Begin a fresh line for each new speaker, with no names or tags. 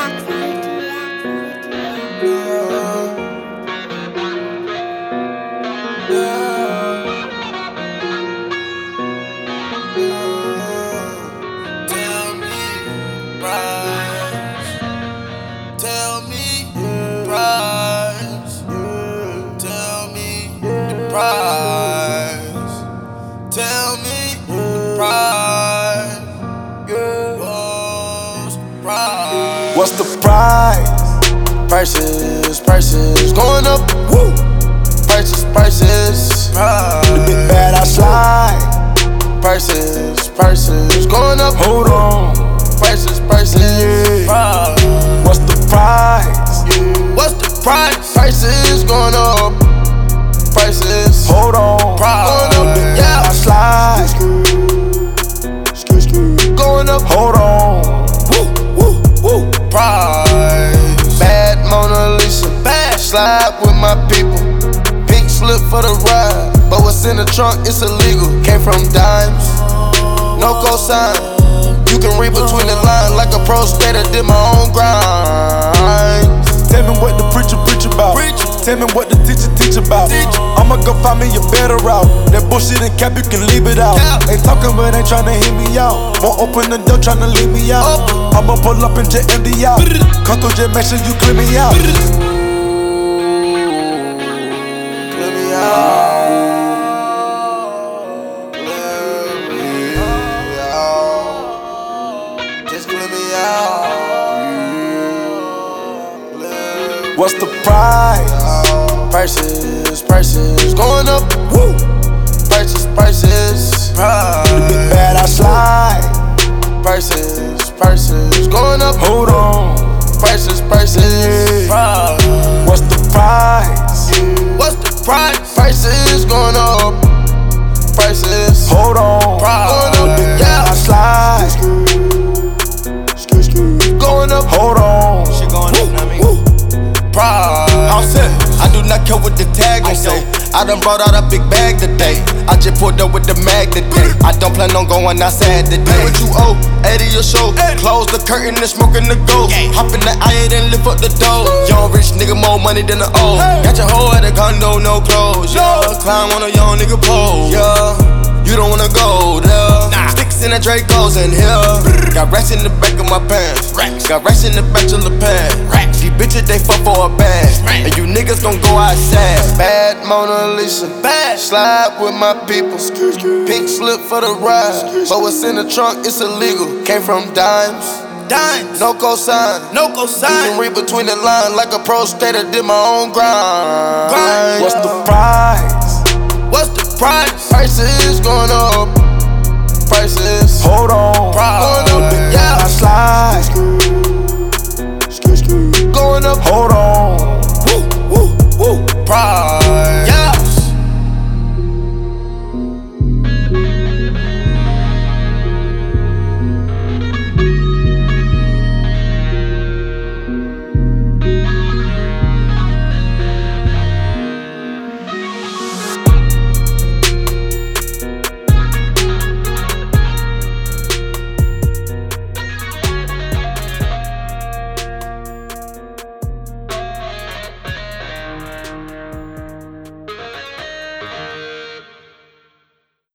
Tell me the price. What's the price? Prices going up. Woo. Prices. The big bad I slide. Prices going up. Hold on. Prices. Yeah. What's the price? What's the price? Prices going up. Prices. Hold on. Going up. Yeah. I slide. Going up. Hold on. Woo. Price. Bad Mona Lisa. Bad. Slide with my people. Pink slip for the ride. But what's in the trunk, it's illegal. Came from dimes. No cosign. You can read between the lines like a pro skater. Did my own grind.
Tell me what the preacher preach about. Tell me what the teacher teach about. I'ma go find me a better route. That bullshit and cap, you can leave it out. Ain't talking but ain't tryna hear me out. Won't open the door tryna leave me out. I'ma pull up and jet empty out. Come through, just make sure you clear me out.
Clear me out. Just clear me out.
What's the price?
Prices going up. Woo. Prices.
The big bad I slide.
Prices going up.
Hold on.
Prices.
Yeah. What's the price?
What's the price? Prices going up. Prices.
Hold on.
Going up. Yeah.
I slide.
Going up.
Hold on.
She going up, know me.
I'm set.
I do not care what the tag gon' say. I done brought out a big bag today. I just pulled up with the mag today. I don't plan on going outside today. What you owe? 80 your show. Close the curtain and smoking the ghost. Hop in the I and lift up the door. Young rich nigga, more money than the old. Got your hoe at the condo, no clothes. Yeah, climb on a young nigga pole. Yeah, you don't wanna go there. Sticks in the Dracos in here. Got racks in the back of my pants. Got racks in the back of the pants. These bitches, they fuck for a bag. And you niggas gon' go outside.
Bad Mona Lisa. Bad. Slide with my people. Pink slip for the ride. But what's in the trunk, it's illegal. Came from dimes. No cosign. You can read between the lines like a pro skater. Did my own grind.
What's the price?
What's the price? Prices going up. Prices.
Hold on.
Going up. Yeah.
I slide.
Going up.
Hold on.
Woo. Price. Yeah.